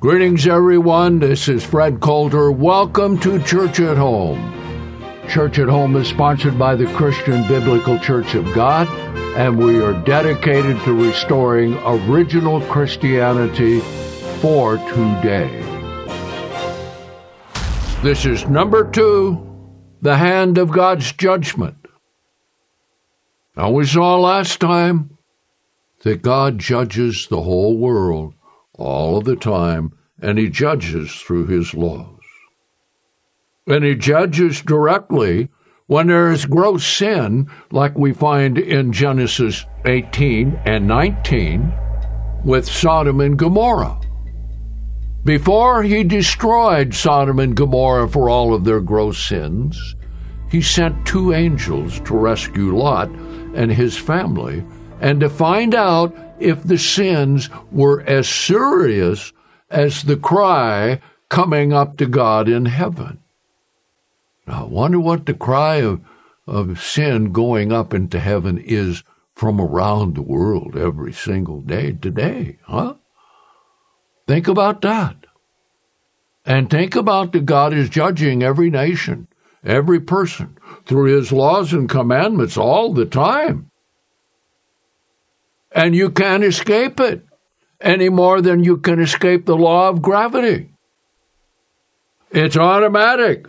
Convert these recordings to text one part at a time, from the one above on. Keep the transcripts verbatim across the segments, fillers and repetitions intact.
Greetings, everyone. This is Fred Coulter. Welcome to Church at Home. Church at Home is sponsored by the Christian Biblical Church of God, and we are dedicated to restoring original Christianity for today. This is number two, the hand of God's judgment. Now, we saw last time that God judges the whole world all of the time, and he judges through his laws. And he judges directly when there is gross sin, like we find in Genesis eighteen and nineteen with Sodom and Gomorrah. Before he destroyed Sodom and Gomorrah for all of their gross sins, he sent two angels to rescue Lot and his family and to find out if the sins were as serious as the cry coming up to God in heaven. Now, I wonder what the cry of, of sin going up into heaven is from around the world every single day today, huh? Think about that. And think about that God is judging every nation, every person, through his laws and commandments all the time. And you can't escape it any more than you can escape the law of gravity. It's automatic.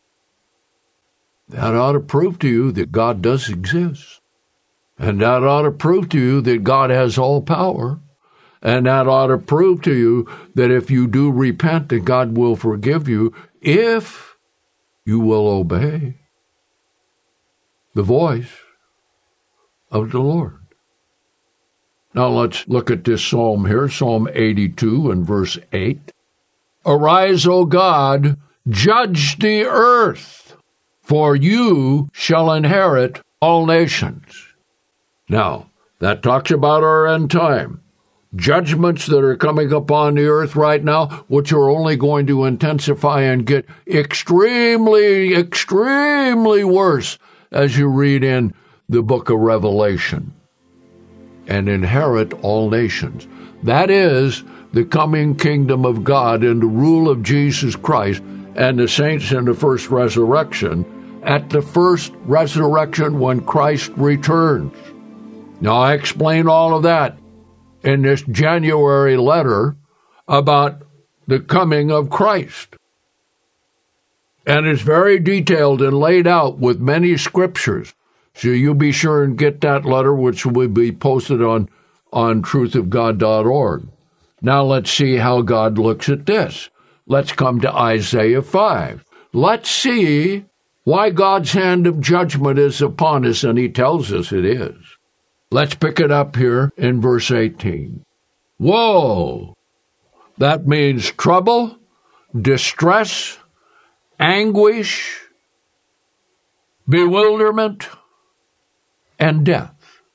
That ought to prove to you that God does exist. And that ought to prove to you that God has all power. And that ought to prove to you that if you do repent, that God will forgive you if you will obey the voice of the Lord. Now let's look at this psalm here, Psalm eighty-two and verse eight. Arise, O God, judge the earth, for you shall inherit all nations. Now, that talks about our end time. Judgments that are coming upon the earth right now, which are only going to intensify and get extremely, extremely worse as you read in the book of Revelation. And inherit all nations. That is the coming kingdom of God and the rule of Jesus Christ and the saints in the first resurrection, at the first resurrection when Christ returns. Now, I explain all of that in this January letter about the coming of Christ. And it's very detailed and laid out with many scriptures. So you be sure and get that letter, which will be posted on, on truth of god dot org. Now let's see how God looks at this. Let's come to Isaiah five. Let's see why God's hand of judgment is upon us, and he tells us it is. Let's pick it up here in verse eighteen. Woe! That means trouble, distress, anguish, bewilderment, and death.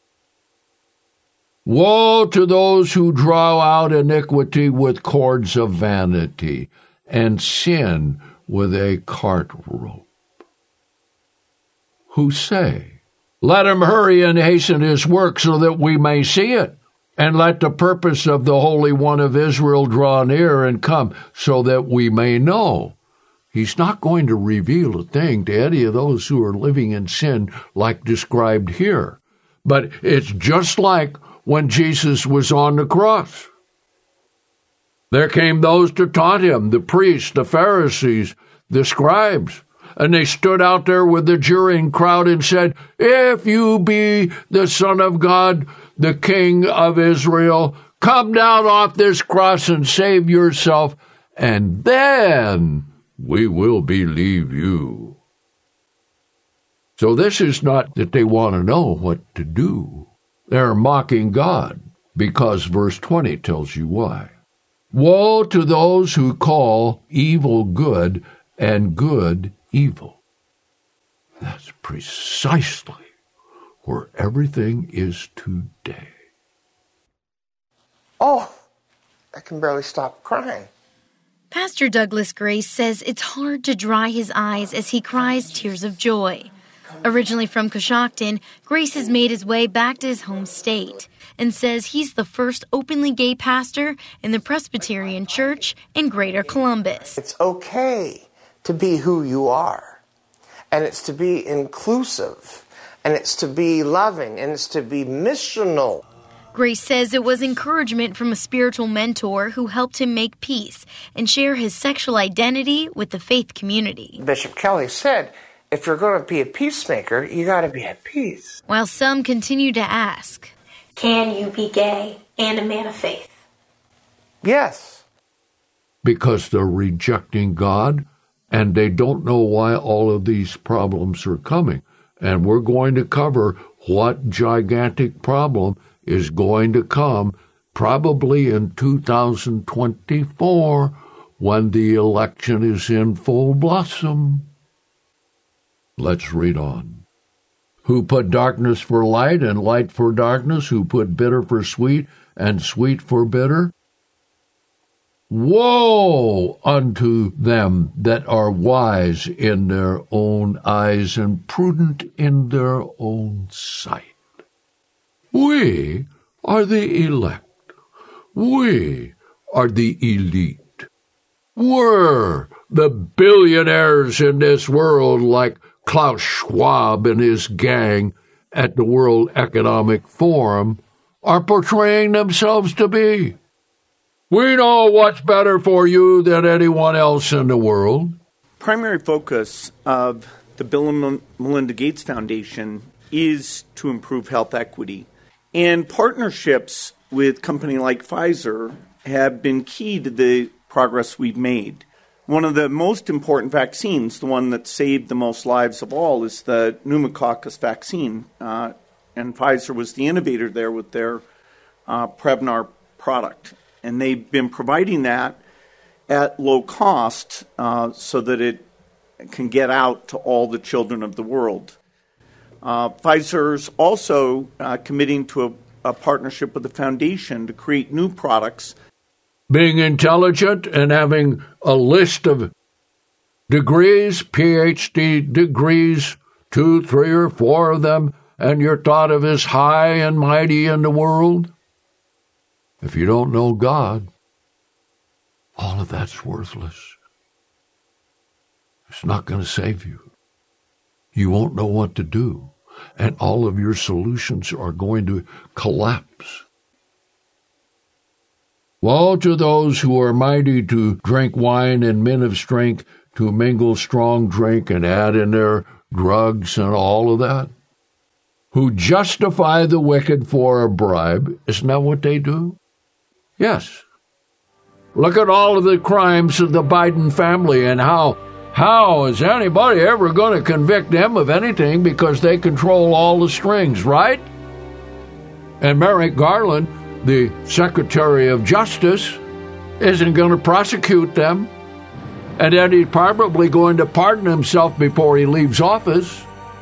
Woe to those who draw out iniquity with cords of vanity, and sin with a cart rope. Who say, let him hurry and hasten his work so that we may see it, and let the purpose of the Holy One of Israel draw near and come so that we may know. He's not going to reveal a thing to any of those who are living in sin like described here. But it's just like when Jesus was on the cross. There came those to taunt him, the priests, the Pharisees, the scribes, and they stood out there with the jeering crowd and said, if you be the Son of God, the King of Israel, come down off this cross and save yourself, and then we will believe you. So this is not that they want to know what to do. They're mocking God, because verse twenty tells you why. Woe to those who call evil good and good evil. That's precisely where everything is today. Oh, I can barely stop crying. Pastor Douglas Grace says it's hard to dry his eyes as he cries tears of joy. Originally from Coshocton, Grace has made his way back to his home state and says he's the first openly gay pastor in the Presbyterian Church in Greater Columbus. It's okay to be who you are, and it's to be inclusive, and it's to be loving, and it's to be missional. Grace says it was encouragement from a spiritual mentor who helped him make peace and share his sexual identity with the faith community. Bishop Kelly said, if you're going to be a peacemaker, you got to be at peace. While some continue to ask, can you be gay and a man of faith? Yes. Because they're rejecting God, and they don't know why all of these problems are coming. And we're going to cover what gigantic problem is going to come probably in two thousand twenty-four when the election is in full blossom. Let's read on. Who put darkness for light and light for darkness, who put bitter for sweet and sweet for bitter? Woe unto them that are wise in their own eyes and prudent in their own sight. We are the elect. We are the elite. We're the billionaires in this world, like Klaus Schwab and his gang at the World Economic Forum are portraying themselves to be. We know what's better for you than anyone else in the world. Primary focus of the Bill and Melinda Gates Foundation is to improve health equity. And partnerships with companies like Pfizer have been key to the progress we've made. One of the most important vaccines, the one that saved the most lives of all, is the pneumococcus vaccine. Uh, and Pfizer was the innovator there with their uh, Prevnar product. And they've been providing that at low cost uh, so that it can get out to all the children of the world. Uh, Pfizer's also uh, committing to a, a partnership with the foundation to create new products. Being intelligent and having a list of degrees, P H D degrees, two, three, or four of them, and you're thought of as high and mighty in the world. If you don't know God, all of that's worthless. It's not going to save you. You won't know what to do, and all of your solutions are going to collapse. Woe to those who are mighty to drink wine and men of strength to mingle strong drink and add in their drugs and all of that, who justify the wicked for a bribe. Isn't that what they do? Yes. Look at all of the crimes of the Biden family and how how is anybody ever going to convict them of anything because they control all the strings, right? And Merrick Garland, the Secretary of Justice, isn't going to prosecute them. And then he's probably going to pardon himself before he leaves office.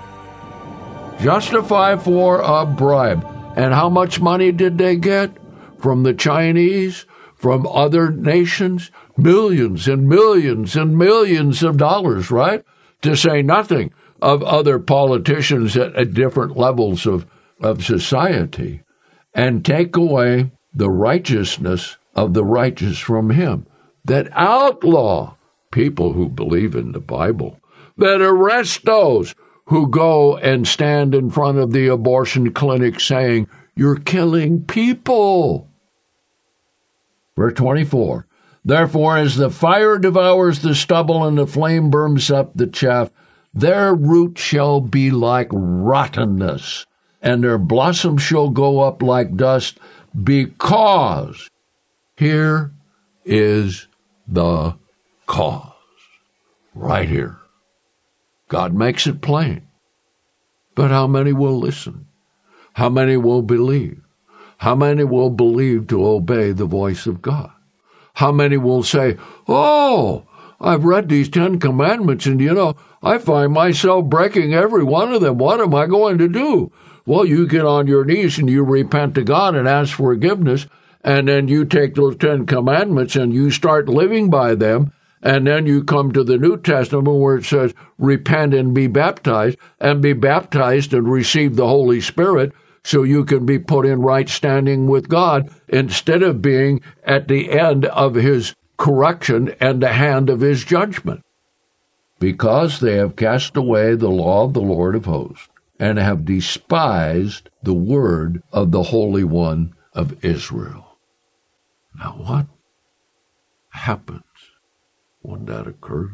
Justify for a bribe. And how much money did they get? From the Chinese, from other nations, millions and millions and millions of dollars, right? To say nothing of other politicians at, at different levels of, of society, and take away the righteousness of the righteous from him, that outlaw people who believe in the Bible, that arrest those who go and stand in front of the abortion clinic saying, you're killing people. Verse twenty-four, therefore, as the fire devours the stubble and the flame burns up the chaff, their root shall be like rottenness, and their blossom shall go up like dust, because here is the cause. Right here. God makes it plain. But how many will listen? How many will believe? How many will believe to obey the voice of God? How many will say, oh, I've read these Ten Commandments, and, you know, I find myself breaking every one of them. What am I going to do? Well, you get on your knees and you repent to God and ask forgiveness, and then you take those Ten Commandments and you start living by them, And then you come to the New Testament where it says, repent and be baptized, and be baptized and receive the Holy Spirit so you can be put in right standing with God instead of being at the end of his correction and the hand of his judgment. Because they have cast away the law of the Lord of hosts and have despised the word of the Holy One of Israel. Now what happens when that occurs?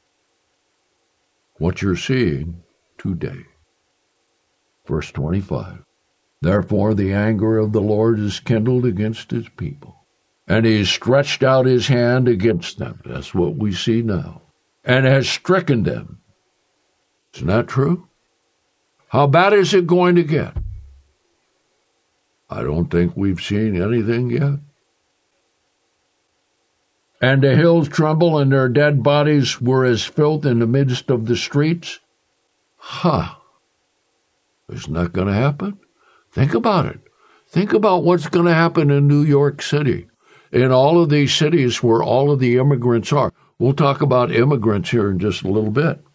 What you're seeing today. Verse twenty-five. Therefore the anger of the Lord is kindled against his people, and he has stretched out his hand against them. That's what we see now. And has stricken them. Isn't that true? How bad is it going to get? I don't think we've seen anything yet. And the hills tremble, and their dead bodies were as filth in the midst of the streets. Huh. Isn't that going to happen? Think about it. Think about what's going to happen in New York City, in all of these cities where all of the immigrants are. We'll talk about immigrants here in just a little bit.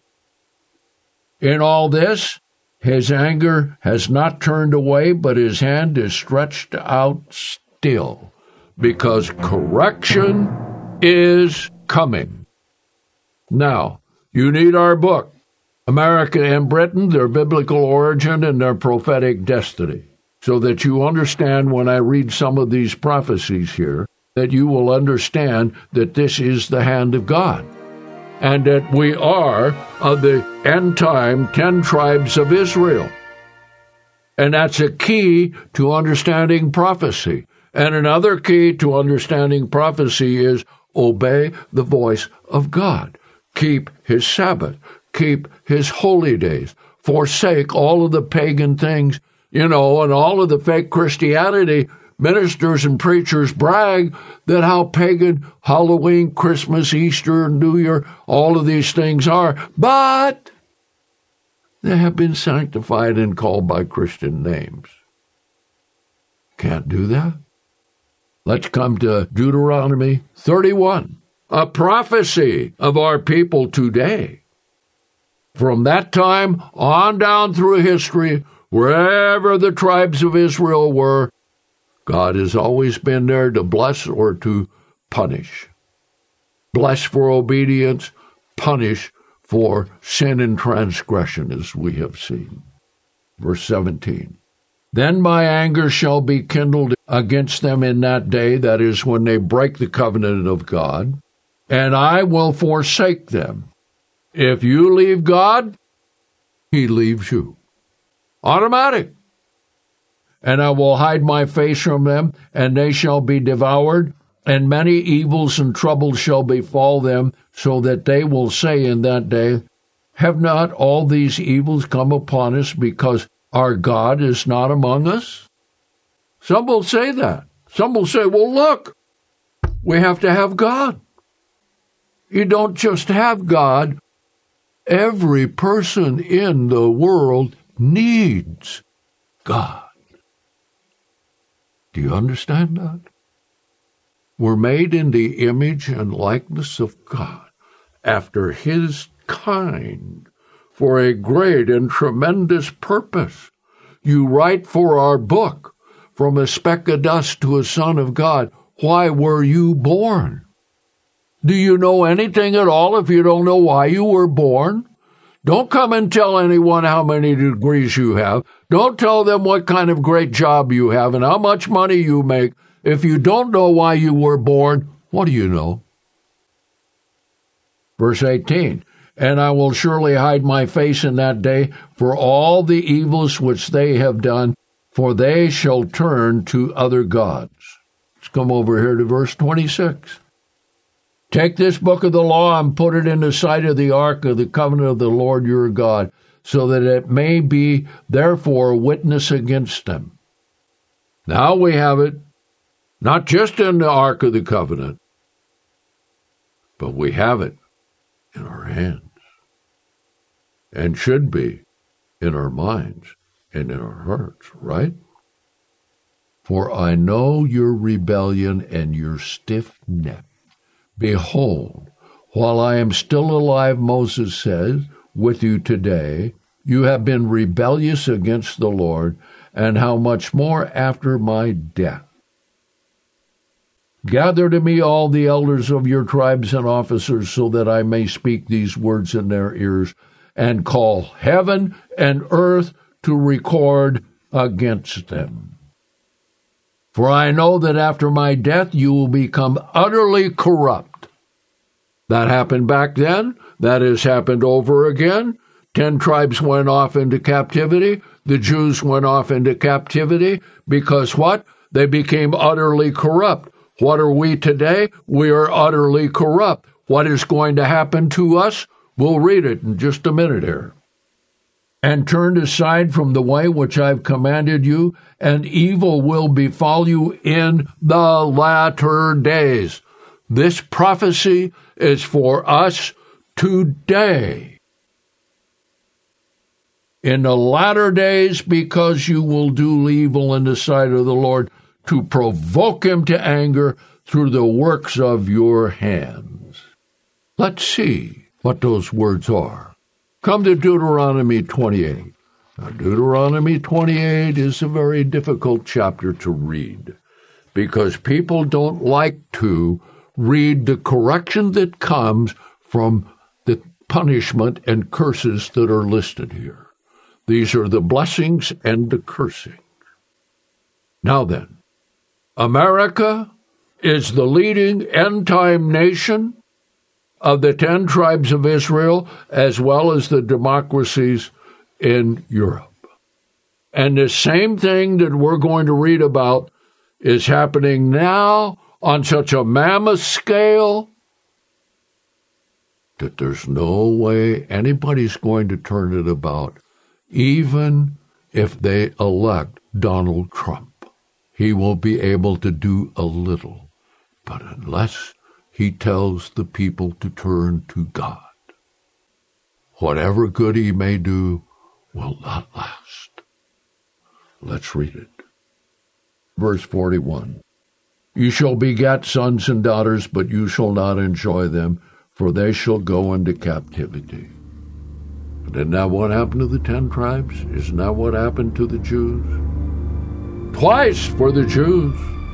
In all this, his anger has not turned away, but his hand is stretched out still, because correction is coming. Now, you need our book, America and Britain, Their Biblical Origin and Their Prophetic Destiny, so that you understand when I read some of these prophecies here, that you will understand that this is the hand of God, and that we are of the end time ten tribes of Israel. And that's a key to understanding prophecy. And another key to understanding prophecy is obey the voice of God. Keep his Sabbath. Keep his holy days. Forsake all of the pagan things, you know, and all of the fake Christianity. Ministers and preachers brag that how pagan Halloween, Christmas, Easter, and New Year, all of these things are, but they have been sanctified and called by Christian names. Can't do that. Let's come to Deuteronomy thirty-one, a prophecy of our people today. From that time on down through history, wherever the tribes of Israel were, God has always been there to bless or to punish. Bless for obedience, punish for sin and transgression, as we have seen. Verse seventeen. Then my anger shall be kindled against them in that day, that is, when they break the covenant of God, and I will forsake them. If you leave God, he leaves you. Automatic. And I will hide my face from them, and they shall be devoured, and many evils and troubles shall befall them, so that they will say in that day, have not all these evils come upon us because our God is not among us? Some will say that. Some will say, well, look, we have to have God. You don't just have God. Every person in the world needs God. Do you understand that? We're made in the image and likeness of God, after his kind, for a great and tremendous purpose. You write for our book, From a Speck of Dust to a Son of God. Why were you born? Do you know anything at all if you don't know why you were born? Don't come and tell anyone how many degrees you have. Don't tell them what kind of great job you have and how much money you make. If you don't know why you were born, what do you know? Verse eighteen, and I will surely hide my face in that day for all the evils which they have done, for they shall turn to other gods. Let's come over here to verse twenty-six. Take this book of the law and put it in the sight of the ark of the covenant of the Lord your God, so that it may be therefore a witness against them. Now we have it, not just in the ark of the covenant, but we have it in our hands, and should be in our minds and in our hearts, right? For I know your rebellion and your stiff neck. Behold, while I am still alive, Moses says, with you today, you have been rebellious against the Lord, and how much more after my death. Gather to me all the elders of your tribes and officers, so that I may speak these words in their ears, and call heaven and earth to record against them. For I know that after my death you will become utterly corrupt. That happened back then. That has happened over again. Ten tribes went off into captivity. The Jews went off into captivity because what? They became utterly corrupt. What are we today? We are utterly corrupt. What is going to happen to us? We'll read it in just a minute here. And turned aside from the way which I've commanded you, and evil will befall you in the latter days. This prophecy is for us today. In the latter days, because you will do evil in the sight of the Lord, to provoke him to anger through the works of your hands. Let's see what those words are. Come to Deuteronomy twenty-eight. Now, Deuteronomy twenty-eight is a very difficult chapter to read because people don't like to read the correction that comes from the punishment and curses that are listed here. These are the blessings and the cursing. Now then, America is the leading end-time nation of the ten tribes of Israel, as well as the democracies in Europe. And the same thing that we're going to read about is happening now on such a mammoth scale that there's no way anybody's going to turn it about, even if they elect Donald Trump. He will be able to do a little, but unless he tells the people to turn to God, whatever good he may do will not last. Let's read it. Verse forty-one. You shall beget sons and daughters, but you shall not enjoy them, for they shall go into captivity. But isn't that what happened to the ten tribes? Isn't that what happened to the Jews? Twice for the Jews.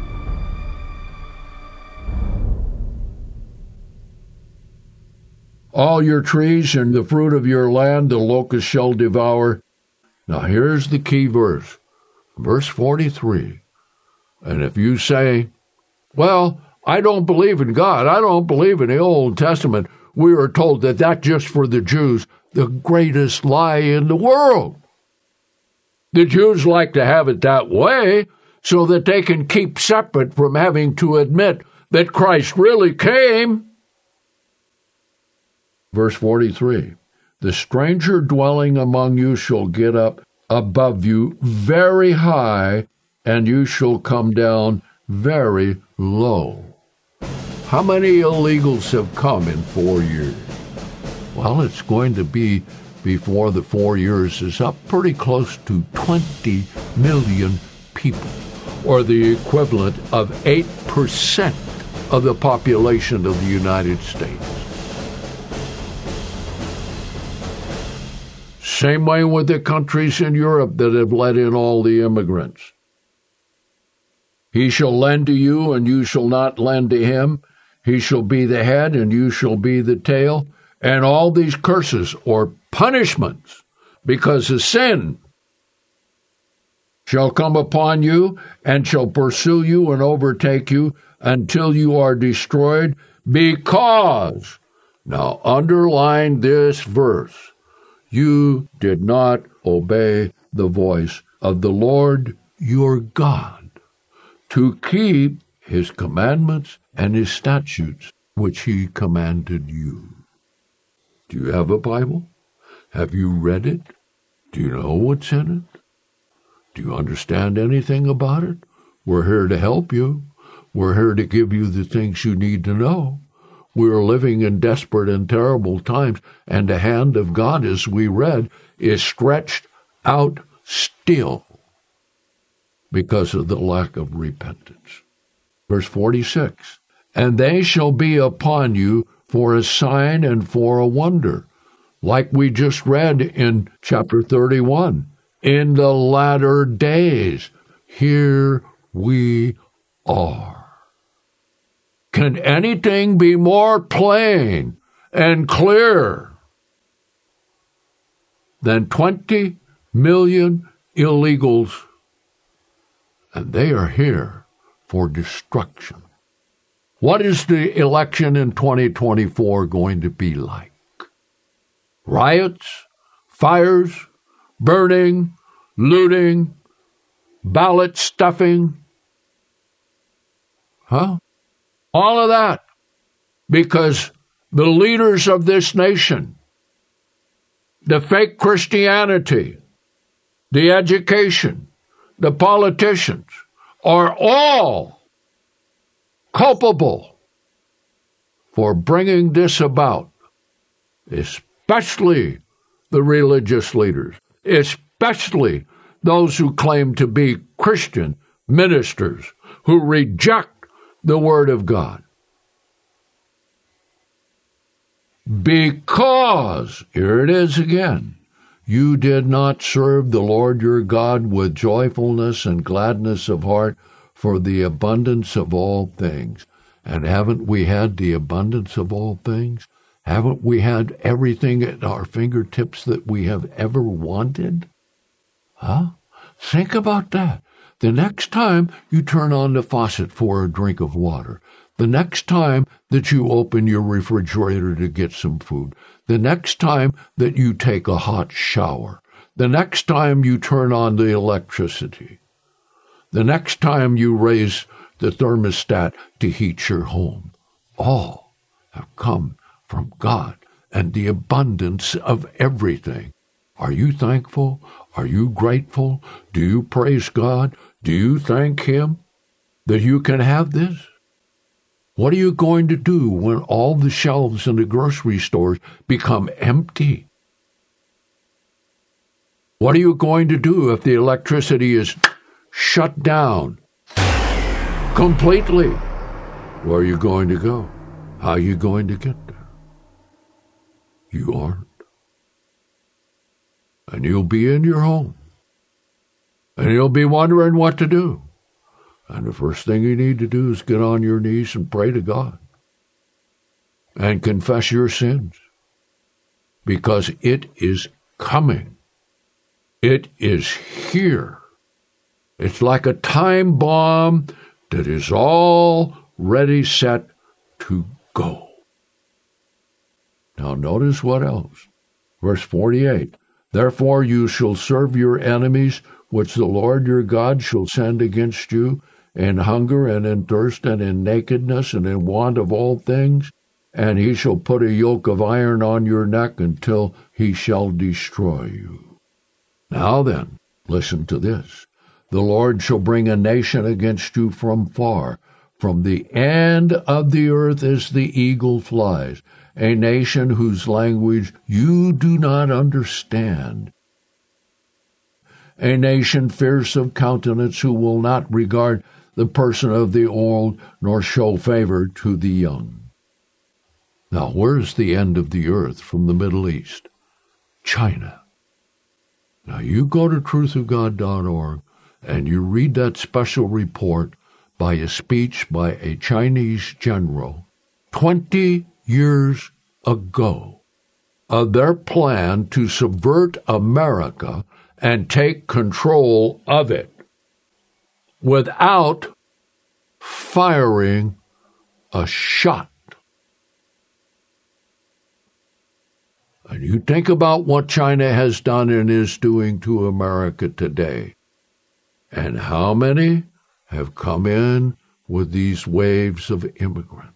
All your trees and the fruit of your land the locust shall devour. Now here's the key verse, verse forty-three. And if you say, well, I don't believe in God, I don't believe in the Old Testament, we are told that that's just for the Jews, the greatest lie in the world. The Jews like to have it that way so that they can keep separate from having to admit that Christ really came. Verse forty-three, the stranger dwelling among you shall get up above you very high, and you shall come down very low. How many illegals have come in four years? Well, it's going to be, before the four years is up, pretty close to twenty million people, or the equivalent of eight percent of the population of the United States. Same way with the countries in Europe that have let in all the immigrants. He shall lend to you, and you shall not lend to him. He shall be the head, and you shall be the tail. And all these curses or punishments because of sin shall come upon you and shall pursue you and overtake you until you are destroyed, because, now underline this verse, you did not obey the voice of the Lord your God to keep his commandments and his statutes which he commanded you. Do you have a Bible? Have you read it? Do you know what's in it? Do you understand anything about it? We're here to help you. We're here to give you the things you need to know. We are living in desperate and terrible times, and the hand of God, as we read, is stretched out still because of the lack of repentance. Verse forty-six, and they shall be upon you for a sign and for a wonder, like we just read in chapter thirty-one. In the latter days, here we are. Can anything be more plain and clear than twenty million illegals? And they are here for destruction. What is the election in twenty twenty-four going to be like? Riots, fires, burning, looting, ballot stuffing? Huh? All of that because the leaders of this nation, the fake Christianity, the education, the politicians are all culpable for bringing this about, especially the religious leaders, especially those who claim to be Christian ministers who reject the Word of God. Because, here it is again, you did not serve the Lord your God with joyfulness and gladness of heart for the abundance of all things. And haven't we had the abundance of all things? Haven't we had everything at our fingertips that we have ever wanted? Huh? Think about that. The next time you turn on the faucet for a drink of water, the next time that you open your refrigerator to get some food, the next time that you take a hot shower, the next time you turn on the electricity, the next time you raise the thermostat to heat your home, all have come from God and the abundance of everything. Are you thankful? Are you grateful? Do you praise God? Do you thank Him that you can have this? What are you going to do when all the shelves in the grocery stores become empty? What are you going to do if the electricity is shut down completely? Where are you going to go? How are you going to get there? You aren't. And you'll be in your home. And you'll be wondering what to do. And the first thing you need to do is get on your knees and pray to God. And confess your sins. Because it is coming. It is here. It's like a time bomb that is all ready, set to go. Now notice what else. Verse forty-eight. Therefore you shall serve your enemies, which the Lord your God shall send against you, in hunger and in thirst and in nakedness and in want of all things, and he shall put a yoke of iron on your neck until he shall destroy you. Now then, listen to this. The Lord shall bring a nation against you from far, from the end of the earth as the eagle flies, a nation whose language you do not understand. A nation fierce of countenance who will not regard the person of the old, nor show favor to the young. Now, where's the end of the earth from the Middle East? China. Now, you go to truth of god dot org and you read that special report by a speech by a Chinese general twenty years ago of their plan to subvert America and take control of it without firing a shot. And you think about what China has done and is doing to America today, and how many have come in with these waves of immigrants.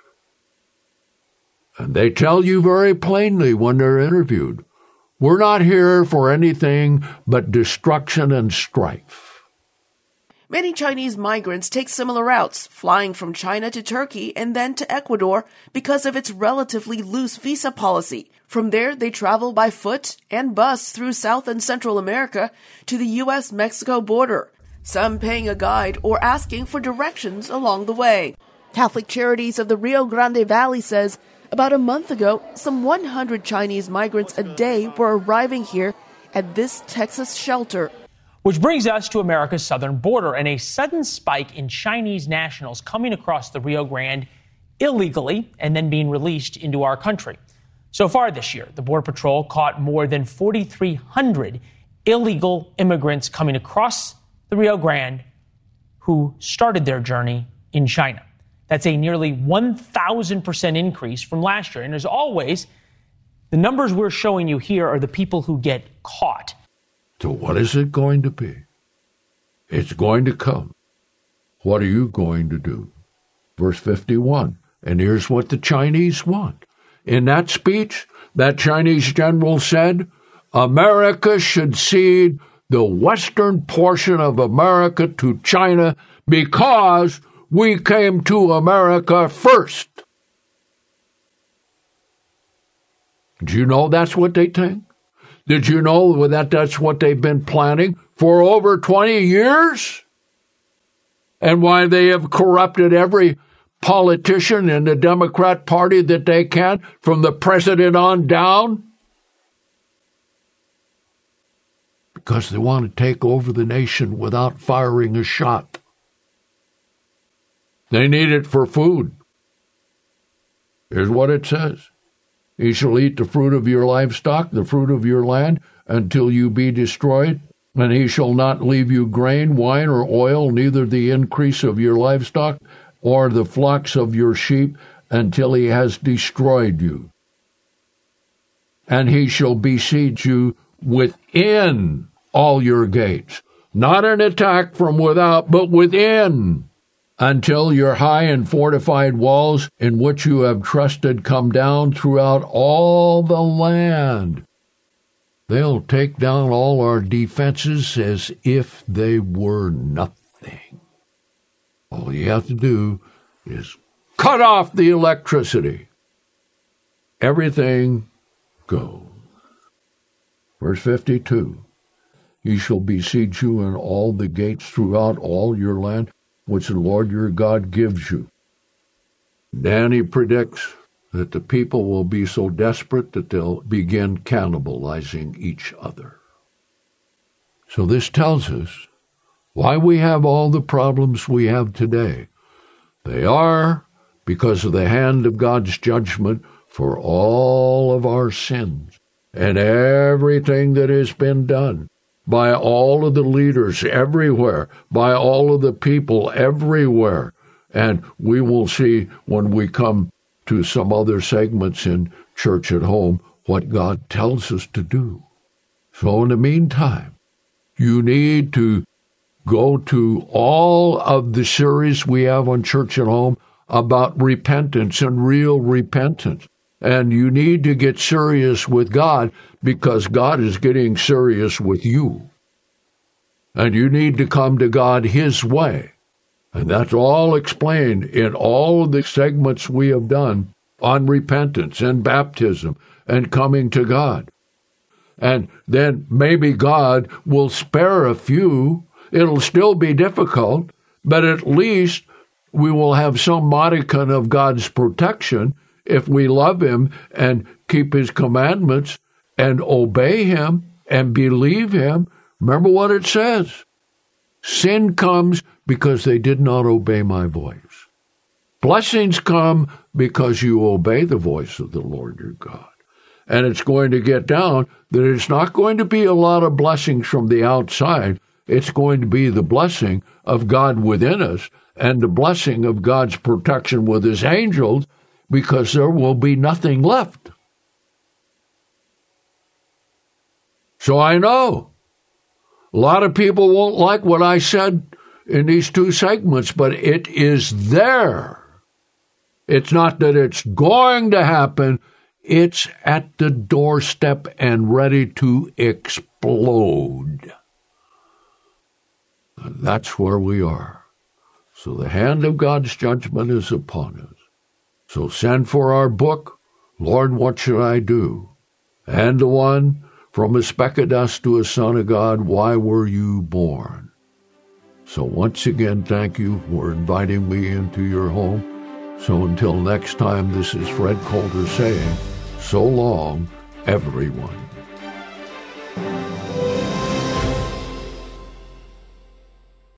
And they tell you very plainly when they're interviewed, we're not here for anything but destruction and strife. Many Chinese migrants take similar routes, flying from China to Turkey and then to Ecuador because of its relatively loose visa policy. From there, they travel by foot and bus through South and Central America to the U S Mexico border, some paying a guide or asking for directions along the way. Catholic Charities of the Rio Grande Valley says About a month ago, some one hundred Chinese migrants a day were arriving here at this Texas shelter. Which brings us to America's southern border and a sudden spike in Chinese nationals coming across the Rio Grande illegally and then being released into our country. So far this year, the Border Patrol caught more than forty-three hundred illegal immigrants coming across the Rio Grande who started their journey in China. That's a nearly one thousand percent increase from last year. And as always, the numbers we're showing you here are the people who get caught. So what is it going to be? It's going to come. What are you going to do? Verse fifty-one. And here's what the Chinese want. In that speech, that Chinese general said, America should cede the western portion of America to China because we came to America first. Did you know that's what they think? Did you know that that's what they've been planning for over twenty years? And why they have corrupted every politician in the Democrat Party that they can, from the president on down? Because they want to take over the nation without firing a shot. They need it for food. Here's what it says. Ye shall eat the fruit of your livestock, the fruit of your land, until you be destroyed. And he shall not leave you grain, wine, or oil, neither the increase of your livestock, or the flocks of your sheep, until he has destroyed you. And he shall besiege you within all your gates. Not an attack from without, but within, until your high and fortified walls in which you have trusted come down throughout all the land. They'll take down all our defenses as if they were nothing. All you have to do is cut off the electricity. Everything goes. Verse fifty-two. Ye shall besiege you in all the gates throughout all your land, which the Lord your God gives you. Then he predicts that the people will be so desperate that they'll begin cannibalizing each other. So this tells us why we have all the problems we have today. They are because of the hand of God's judgment for all of our sins and everything that has been done by all of the leaders everywhere, by all of the people everywhere. And we will see when we come to some other segments in Church at Home what God tells us to do. So in the meantime, you need to go to all of the series we have on Church at Home about repentance and real repentance. And you need to get serious with God because God is getting serious with you. And you need to come to God His way. And that's all explained in all of the segments we have done on repentance and baptism and coming to God. And then maybe God will spare a few. It'll still be difficult, but at least we will have some modicum of God's protection if we love Him and keep His commandments and obey Him and believe Him. Remember what it says. Sin comes because they did not obey my voice. Blessings come because you obey the voice of the Lord your God. And it's going to get down that it's not going to be a lot of blessings from the outside. It's going to be the blessing of God within us and the blessing of God's protection with His angels, because there will be nothing left. So I know a lot of people won't like what I said in these two segments, but it is there. It's not that it's going to happen. It's at the doorstep and ready to explode. And that's where we are. So the hand of God's judgment is upon us. So send for our book, Lord, What Should I Do? And the one, From a Speck of Dust to a Son of God, Why Were You Born? So once again, thank you for inviting me into your home. So until next time, this is Fred Coulter saying, so long, everyone.